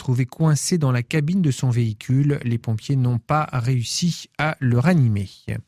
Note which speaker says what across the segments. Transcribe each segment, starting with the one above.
Speaker 1: retrouvé coincé dans la cabine de son véhicule. Les pompiers n'ont pas réussi à le ranimer.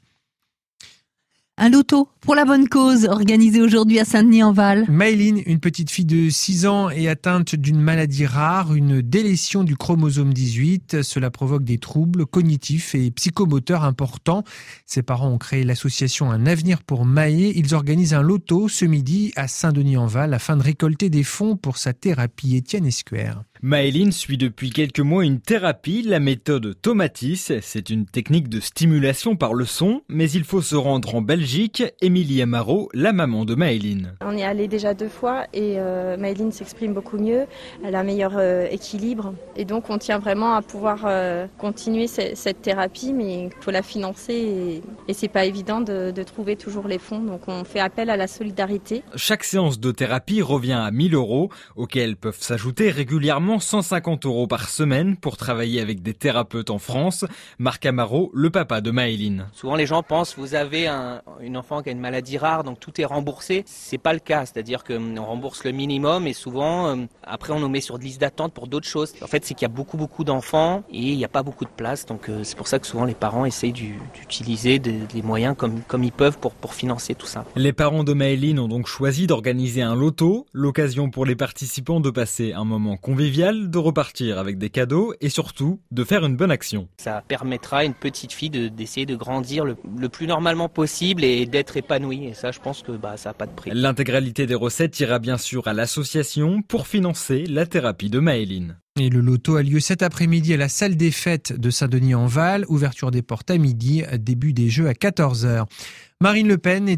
Speaker 2: Un loto pour la bonne cause organisé aujourd'hui à Saint-Denis-en-Val.
Speaker 1: Maëline, une petite fille de 6 ans, est atteinte d'une maladie rare, une délétion du chromosome 18. Cela provoque des troubles cognitifs et psychomoteurs importants. Ses parents ont créé l'association Un Avenir pour Maë. Ils organisent un loto ce midi à Saint-Denis-en-Val afin de récolter des fonds pour sa thérapie. Étienne Esquer.
Speaker 3: Maëline suit depuis quelques mois une thérapie, la méthode Tomatis. C'est une technique de stimulation par le son, mais il faut se rendre en Belgique. Émilie Amaro, la maman de Maëline.
Speaker 4: On est allé déjà 2 fois et Maëline s'exprime beaucoup mieux, elle a un meilleur équilibre et donc on tient vraiment à pouvoir continuer cette thérapie, mais il faut la financer et c'est pas évident de trouver toujours les fonds, donc on fait appel à la solidarité.
Speaker 3: Chaque séance de thérapie revient à 1 000 €, auxquels peuvent s'ajouter régulièrement 150 € par semaine pour travailler avec des thérapeutes en France. Marc Amaro, le papa de Maëline.
Speaker 5: Souvent les gens pensent vous avez une enfant qui a une maladie rare, donc tout est remboursé. C'est pas le cas, c'est-à-dire qu'on rembourse le minimum et souvent après on nous met sur de liste d'attente pour d'autres choses. En fait, c'est qu'il y a beaucoup d'enfants et il n'y a pas beaucoup de place, donc c'est pour ça que souvent les parents essayent d'utiliser des moyens comme ils peuvent pour financer tout ça.
Speaker 3: Les parents de Maëline ont donc choisi d'organiser un loto, l'occasion pour les participants de passer un moment convivial, de repartir avec des cadeaux et surtout de faire une bonne action.
Speaker 5: Ça permettra à une petite fille d'essayer de grandir le plus normalement possible et d'être épanouie. Et ça, je pense que ça n'a pas de prix.
Speaker 3: L'intégralité des recettes ira bien sûr à l'association pour financer la thérapie de Maëline.
Speaker 1: Et le loto a lieu cet après-midi à la salle des fêtes de Saint-Denis-en-Val. Ouverture des portes à midi, début des jeux à 14h. Marine Le Pen est